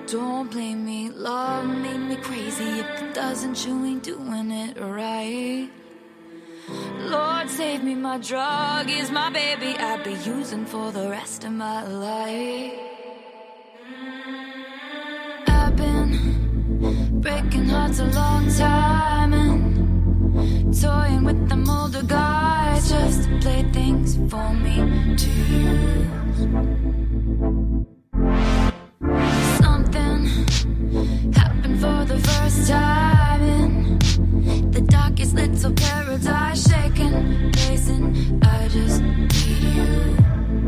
Don't blame me, love made me crazy. If it doesn't, you ain't doing it right. Lord save me, my drug is my baby. I'll be using for the rest of my life. I've been breaking hearts a long time and toying with them older guys just to play things for me to use. Something happened for the first time in the darkest little paradise, shaking, pacing. I just need you.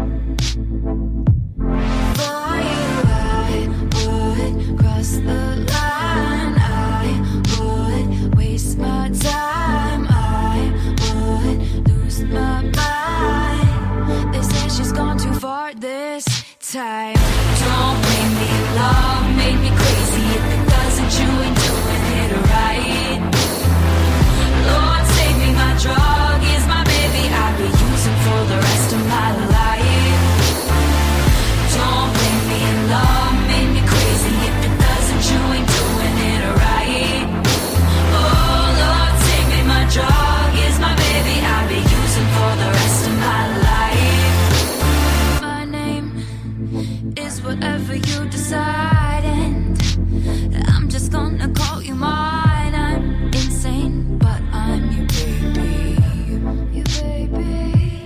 For you, I would cross the line. I would waste my time. I would lose my mind. They say she's gone too far this time. Don't blame me, love made me crazy. If it doesn't, you ain't doing it right. Lord save me, my drug is my baby. I'll be using for the rest of my life. Don't blame me, love made me crazy. If it doesn't, you ain't doing it right. Oh, Lord save me, my drug is my baby. I'll be using for the rest of my life. My name is whatever you decide, and I'm just gonna call you mine. I'm insane, but I'm your baby. Your baby.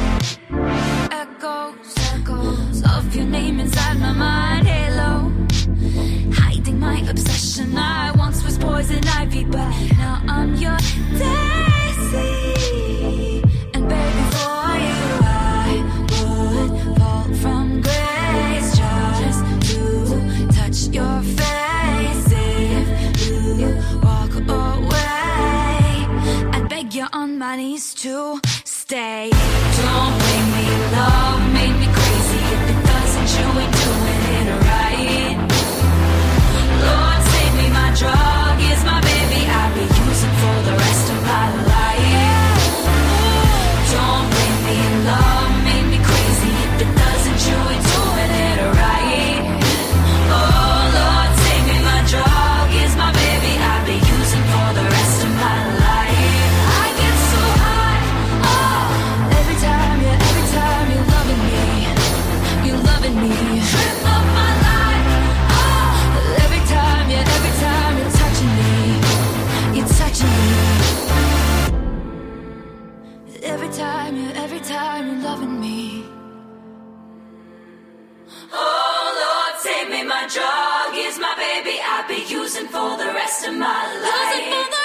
Echoes of your name inside my mind. Halo, hiding my obsession. I once was poison ivy, but now I'm your daisy. And baby, for you I would fall from grace just to touch your face. If you walk away, I'd beg you on my knees to stay. Don't blame me, love made me crazy. If it doesn't, you ain't doing it right. Lord save me, my drug is my baby. I'll be using for the rest of my life. Don't blame me, love made me crazy. If it doesn't, you ain't doing it right. Oh, Lord save me, my drug is my baby. I'll be using for the rest of my life. I get so high, oh, every time you're loving me, you're loving me. Trip up my life, oh, every time you're touching me, you're touching me. Every time you're loving me. Oh, Lord save me, my drug is my baby. I'll be using for the rest of my life.